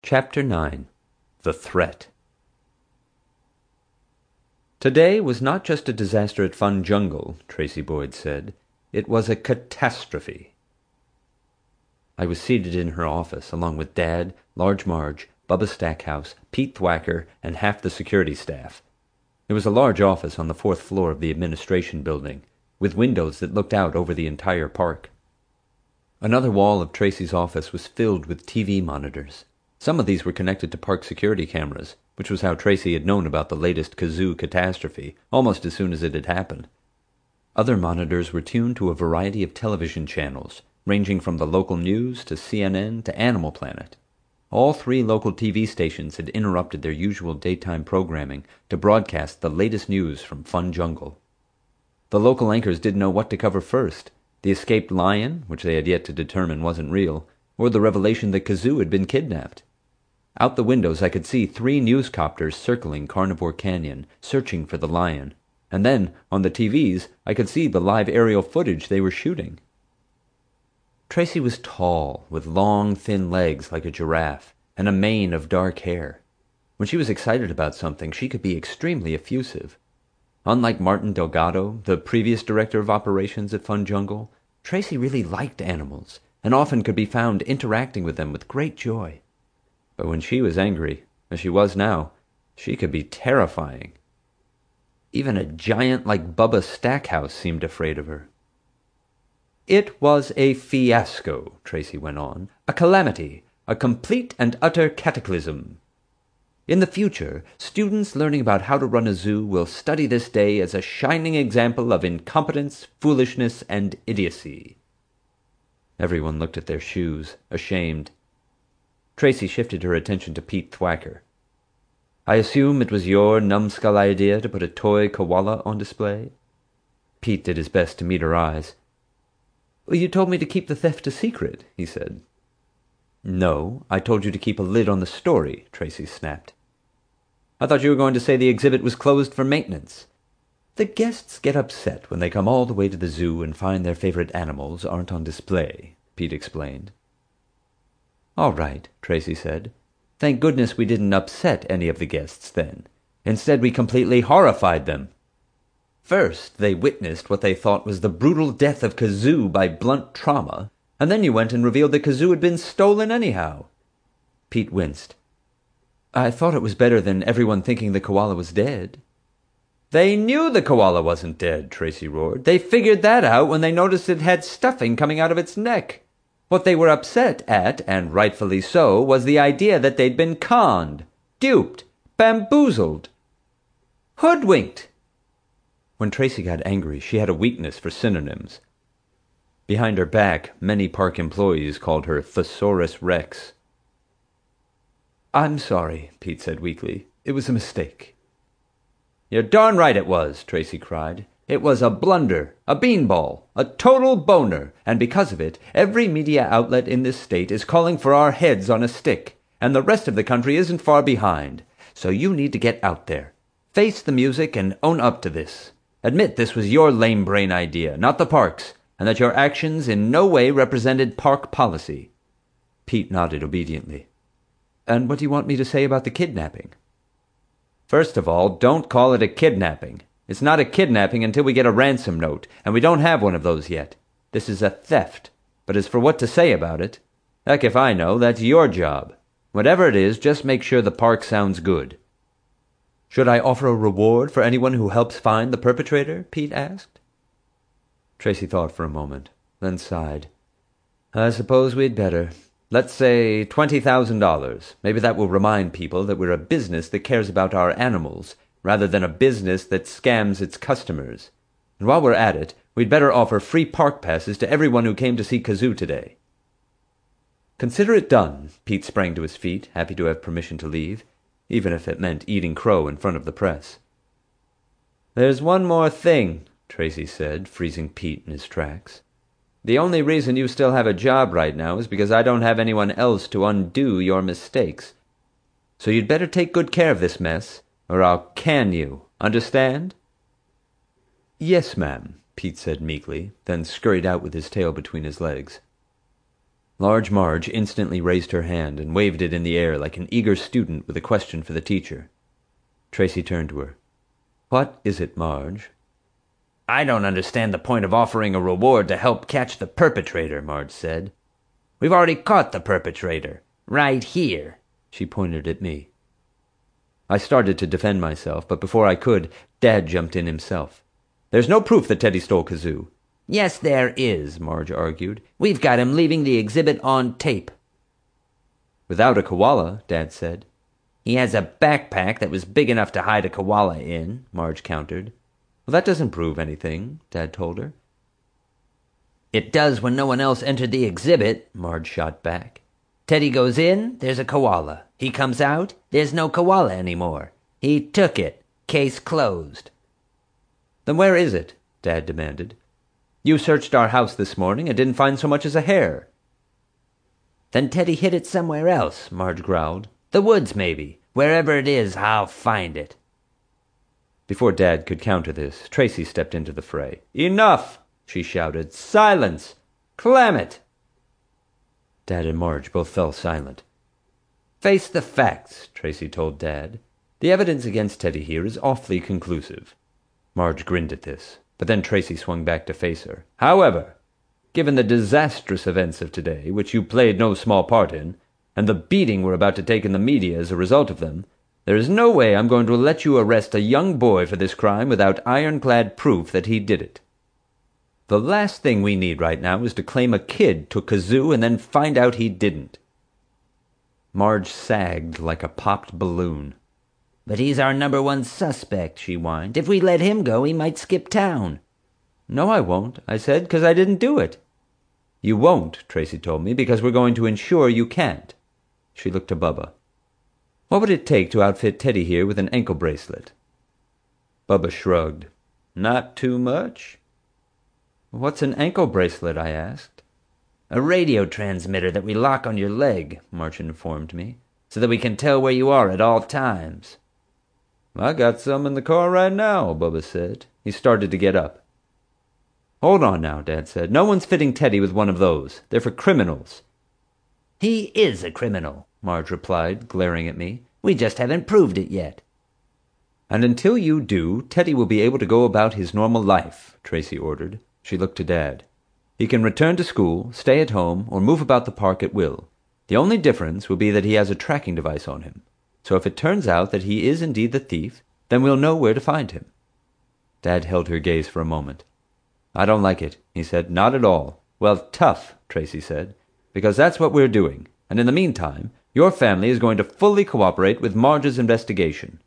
Chapter 9. The Threat. Today was not just a disaster at Fun Jungle, Tracy Boyd said. It was a catastrophe. I was seated in her office, along with Dad, Large Marge, Bubba Stackhouse, Pete Thwacker, and half the security staff. It was a large office on the 4th floor of the administration building, with windows that looked out over the entire park. Another wall of Tracy's office was filled with TV monitors. Some of these were connected to park security cameras, which was how Tracy had known about the latest kazoo catastrophe almost as soon as it had happened. Other monitors were tuned to a variety of television channels, ranging from the local news to CNN to Animal Planet. All 3 local TV stations had interrupted their usual daytime programming to broadcast the latest news from Fun Jungle. The local anchors didn't know what to cover first: the escaped lion, which they had yet to determine wasn't real, or the revelation that Kazoo had been kidnapped. Out the windows I could see 3 newscopters circling Carnivore Canyon, searching for the lion, and then, on the TVs, I could see the live aerial footage they were shooting. Tracy was tall, with long, thin legs like a giraffe, and a mane of dark hair. When she was excited about something, she could be extremely effusive. Unlike Martin Delgado, the previous director of operations at Fun Jungle, Tracy really liked animals, and often could be found interacting with them with great joy. But when she was angry, as she was now, she could be terrifying. Even a giant like Bubba Stackhouse seemed afraid of her. "It was a fiasco," Tracy went on, "a calamity, a complete and utter cataclysm. In the future, students learning about how to run a zoo will study this day as a shining example of incompetence, foolishness, and idiocy." Everyone looked at their shoes, ashamed. Tracy shifted her attention to Pete Thwacker. "I assume it was your numbskull idea to put a toy koala on display?" Pete did his best to meet her eyes. "Well, you told me to keep the theft a secret," he said. "No, I told you to keep a lid on the story," Tracy snapped. "I thought you were going to say the exhibit was closed for maintenance." "The guests get upset when they come all the way to the zoo and find their favorite animals aren't on display," Pete explained. "All right," Tracy said. "Thank goodness we didn't upset any of the guests then. Instead, we completely horrified them. First, they witnessed what they thought was the brutal death of Kazoo by blunt trauma, and then you went and revealed that Kazoo had been stolen anyhow." Pete winced. "I thought it was better than everyone thinking the koala was dead." "They knew the koala wasn't dead," Tracy roared. "They figured that out when they noticed it had stuffing coming out of its neck. What they were upset at, and rightfully so, was the idea that they'd been conned, duped, bamboozled, hoodwinked." When Tracy got angry, she had a weakness for synonyms. Behind her back, many park employees called her Thesaurus Rex. "I'm sorry," Pete said weakly. "It was a mistake." "You're darn right it was," Tracy cried. "It was a blunder, a beanball, a total boner, and because of it, every media outlet in this state is calling for our heads on a stick, and the rest of the country isn't far behind. So you need to get out there. Face the music and own up to this. Admit this was your lame-brain idea, not the park's, and that your actions in no way represented park policy." Pete nodded obediently. "And what do you want me to say about the kidnapping?" "First of all, don't call it a kidnapping. It's not a kidnapping until we get a ransom note, and we don't have one of those yet. This is a theft. But as for what to say about it, heck if I know, that's your job. Whatever it is, just make sure the park sounds good." "Should I offer a reward for anyone who helps find the perpetrator?" Pete asked. Tracy thought for a moment, then sighed. "I suppose we'd better. Let's say $20,000. Maybe that will remind people that we're a business that cares about our animals, rather than a business that scams its customers. And while we're at it, we'd better offer free park passes to everyone who came to see Kazoo today." "Consider it done." Pete sprang to his feet, happy to have permission to leave, even if it meant eating crow in front of the press. "There's one more thing," Tracy said, freezing Pete in his tracks. "The only reason you still have a job right now is because I don't have anyone else to undo your mistakes. So you'd better take good care of this mess, or I'll can you. Understand?" "Yes, ma'am," Pete said meekly, then scurried out with his tail between his legs. Large Marge instantly raised her hand and waved it in the air like an eager student with a question for the teacher. Tracy turned to her. "What is it, Marge?" "I don't understand the point of offering a reward to help catch the perpetrator," Marge said. "We've already caught the perpetrator. Right here." She pointed at me. I started to defend myself, but before I could, Dad jumped in himself. "There's no proof that Teddy stole Kazoo." "Yes, there is," Marge argued. "We've got him leaving the exhibit on tape." "Without a koala," Dad said. "He has a backpack that was big enough to hide a koala in," Marge countered. "Well, that doesn't prove anything," Dad told her. "It does when no one else entered the exhibit," Marge shot back. "Teddy goes in, there's a koala. He comes out, there's no koala anymore. He took it. Case closed." "Then where is it?" Dad demanded. "You searched our house this morning and didn't find so much as a hair." "Then Teddy hid it somewhere else," Marge growled. "The woods, maybe. Wherever it is, I'll find it." Before Dad could counter this, Tracy stepped into the fray. "Enough!" she shouted. "Silence! Clam it!" Dad and Marge both fell silent. "Face the facts," Tracy told Dad. "The evidence against Teddy here is awfully conclusive." Marge grinned at this, but then Tracy swung back to face her. "However, given the disastrous events of today, which you played no small part in, and the beating we're about to take in the media as a result of them, there is no way I'm going to let you arrest a young boy for this crime without ironclad proof that he did it. The last thing we need right now is to claim a kid took Kazoo and then find out he didn't." Marge sagged like a popped balloon. "But he's our #1 suspect," she whined. "If we let him go, he might skip town." "No, I won't," I said, "because I didn't do it." "You won't," Tracy told me, "because we're going to ensure you can't." She looked to Bubba. "What would it take to outfit Teddy here with an ankle bracelet?" Bubba shrugged. "Not too much." "What's an ankle bracelet?" I asked. "A radio transmitter that we lock on your leg," Marge informed me, "so that we can tell where you are at all times." "I got some in the car right now," Bubba said. He started to get up. "Hold on now," Dad said. "No one's fitting Teddy with one of those. They're for criminals." "He is a criminal," Marge replied, glaring at me. "We just haven't proved it yet." "And until you do, Teddy will be able to go about his normal life," Tracy ordered. She looked to Dad. "He can return to school, stay at home, or move about the park at will. The only difference will be that he has a tracking device on him. So if it turns out that he is indeed the thief, then we'll know where to find him." Dad held her gaze for a moment. "I don't like it," he said. "Not at all." "Well, tough," Tracy said, "because that's what we're doing. And in the meantime, your family is going to fully cooperate with Marge's investigation."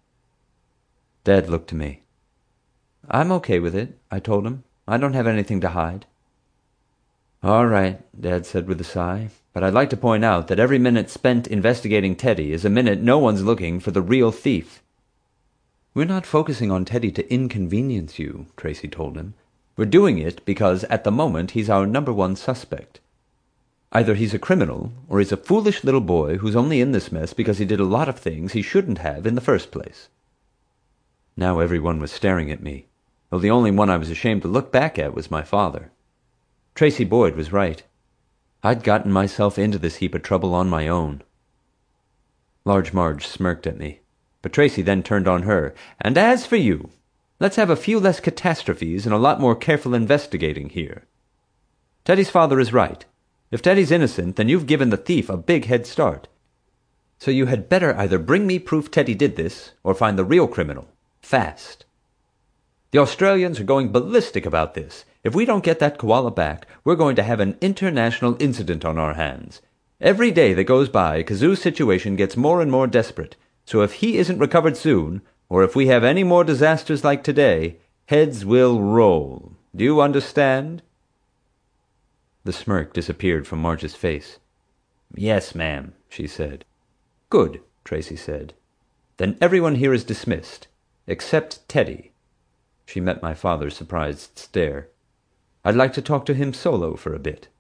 Dad looked to me. "I'm okay with it," I told him. "I don't have anything to hide." "All right," Dad said with a sigh, "but I'd like to point out that every minute spent investigating Teddy is a minute no one's looking for the real thief." "We're not focusing on Teddy to inconvenience you," Tracy told him. "We're doing it because at the moment he's our #1 suspect. Either he's a criminal, or he's a foolish little boy who's only in this mess because he did a lot of things he shouldn't have in the first place." Now everyone was staring at me, though the only one I was ashamed to look back at was my father. Tracy Boyd was right. I'd gotten myself into this heap of trouble on my own. Large Marge smirked at me, but Tracy then turned on her. "And as for you, let's have a few less catastrophes and a lot more careful investigating here. Teddy's father is right. If Teddy's innocent, then you've given the thief a big head start. So you had better either bring me proof Teddy did this, or find the real criminal. Fast. The Australians are going ballistic about this. If we don't get that koala back, we're going to have an international incident on our hands. Every day that goes by, Kazoo's situation gets more and more desperate. So if he isn't recovered soon, or if we have any more disasters like today, heads will roll. Do you understand?" The smirk disappeared from Marge's face. "Yes, ma'am," she said. "Good," Tracy said. "Then everyone here is dismissed, except Teddy." She met my father's surprised stare. "I'd like to talk to him solo for a bit."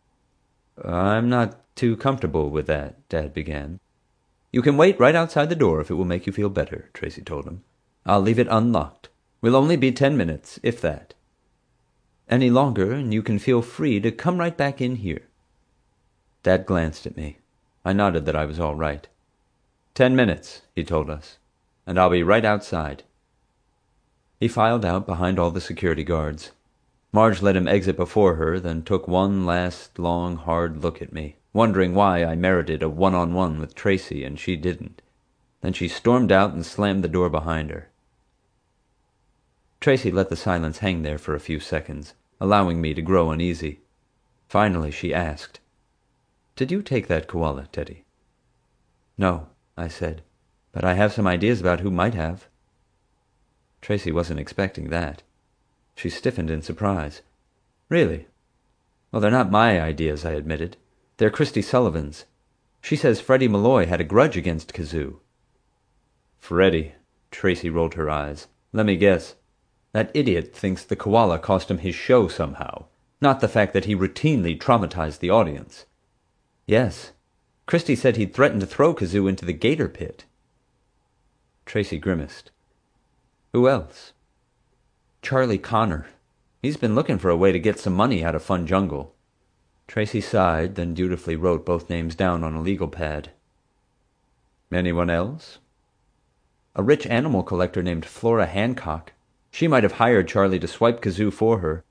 "I'm not too comfortable with that," Dad began. "You can wait right outside the door if it will make you feel better," Tracy told him. "I'll leave it unlocked. We'll only be 10 minutes, if that. Any longer, and you can feel free to come right back in here." Dad glanced at me. I nodded that I was all right. 10 minutes, he told us, and I'll be right outside. He filed out behind all the security guards. Marge let him exit before her, then took one last long, hard look at me, wondering why I merited a one-on-one with Tracy and she didn't. Then she stormed out and slammed the door behind her. Tracy let the silence hang there for a few seconds, allowing me to grow uneasy. Finally she asked, "Did you take that koala, Teddy?" "No," I said, "but I have some ideas about who might have." Tracy wasn't expecting that. She stiffened in surprise. "Really?" "Well, they're not my ideas," I admitted. "They're Christy Sullivan's. She says Freddie Malloy had a grudge against Kazoo." "Freddie," Tracy rolled her eyes. "Let me guess. That idiot thinks the koala cost him his show somehow, not the fact that he routinely traumatized the audience." "Yes. Christy said he'd threatened to throw Kazoo into the gator pit." Tracy grimaced. "Who else?" "Charlie Connor. He's been looking for a way to get some money out of Fun Jungle." Tracy sighed, then dutifully wrote both names down on a legal pad. "Anyone else?" "A rich animal collector named Flora Hancock. She might have hired Charlie to swipe Kazoo for her.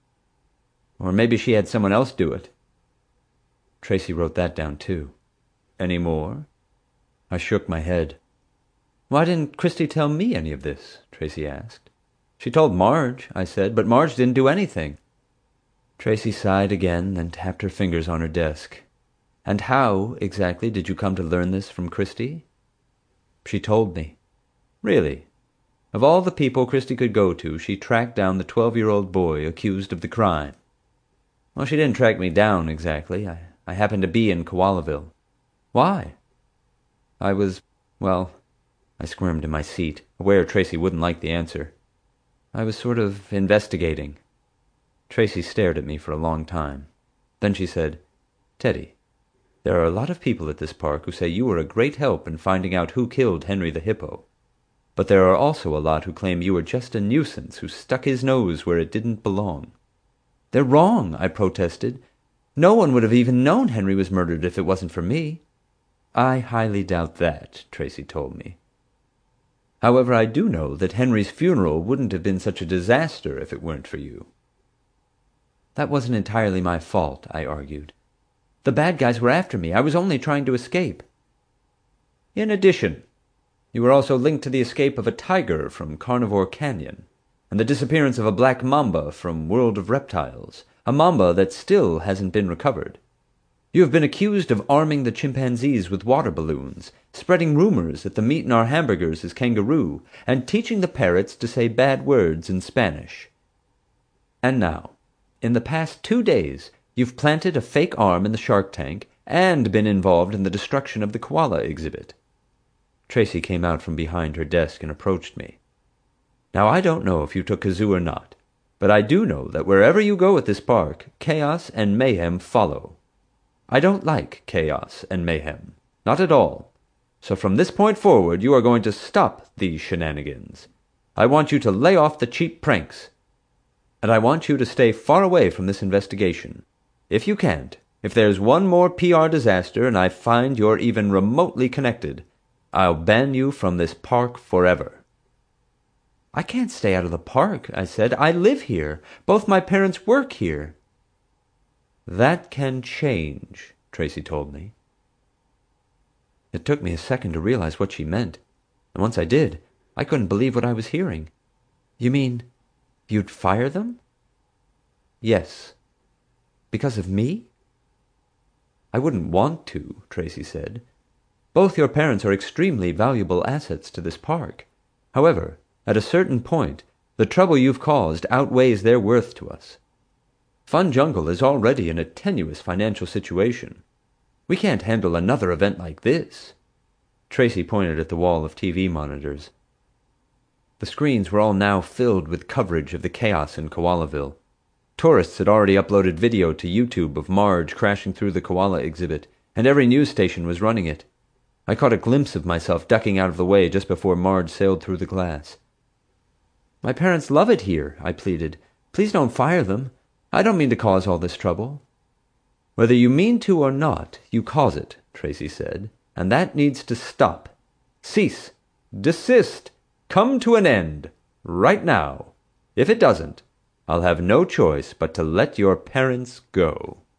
Or maybe she had someone else do it." Tracy wrote that down too. "Any more?" I shook my head. "Why didn't Christy tell me any of this?" Tracy asked. "She told Marge," I said, "but Marge didn't do anything." Tracy sighed again, then tapped her fingers on her desk. "And how, exactly, did you come to learn this from Christy?" "She told me." "Really? Of all the people Christy could go to, she tracked down the 12-year-old boy accused of the crime." "Well, she didn't track me down, exactly. I happened to be in Koalaville." "Why?" "I was, well," I squirmed in my seat, aware Tracy wouldn't like the answer. "I was sort of investigating." Tracy stared at me for a long time. Then she said, "Teddy, there are a lot of people at this park who say you were a great help in finding out who killed Henry the Hippo. But there are also a lot who claim you were just a nuisance who stuck his nose where it didn't belong." "They're wrong," I protested. "No one would have even known Henry was murdered if it wasn't for me." "I highly doubt that," Tracy told me. "However, I do know that Henry's funeral wouldn't have been such a disaster if it weren't for you." "That wasn't entirely my fault," I argued. "The bad guys were after me. I was only trying to escape." "In addition, you were also linked to the escape of a tiger from Carnivore Canyon, and the disappearance of a black mamba from World of Reptiles, a mamba that still hasn't been recovered. You have been accused of arming the chimpanzees with water balloons, spreading rumors that the meat in our hamburgers is kangaroo, and teaching the parrots to say bad words in Spanish. And now, in the past 2 days, you've planted a fake arm in the shark tank and been involved in the destruction of the koala exhibit." Tracy came out from behind her desk and approached me. "Now, I don't know if you took Kazoo or not, but I do know that wherever you go at this park, chaos and mayhem follow. I don't like chaos and mayhem. Not at all. So from this point forward, you are going to stop these shenanigans. I want you to lay off the cheap pranks. And I want you to stay far away from this investigation. If you can't, if there's one more PR disaster and I find you're even remotely connected, I'll ban you from this park forever." "I can't stay out of the park," I said. "I live here. Both my parents work here." "That can change," Tracy told me. It took me a second to realize what she meant, and once I did, I couldn't believe what I was hearing. "You mean you'd fire them?" "Yes." "Because of me?" "I wouldn't want to," Tracy said. "Both your parents are extremely valuable assets to this park. However, at a certain point, the trouble you've caused outweighs their worth to us. Fun Jungle is already in a tenuous financial situation. We can't handle another event like this." Tracy pointed at the wall of TV monitors. The screens were all now filled with coverage of the chaos in Koalaville. Tourists had already uploaded video to YouTube of Marge crashing through the koala exhibit, and every news station was running it. I caught a glimpse of myself ducking out of the way just before Marge sailed through the glass. "My parents love it here," I pleaded. "Please don't fire them. I don't mean to cause all this trouble." "Whether you mean to or not, you cause it," Tracy said, "and that needs to stop. Cease. Desist. Come to an end. Right now. If it doesn't, I'll have no choice but to let your parents go."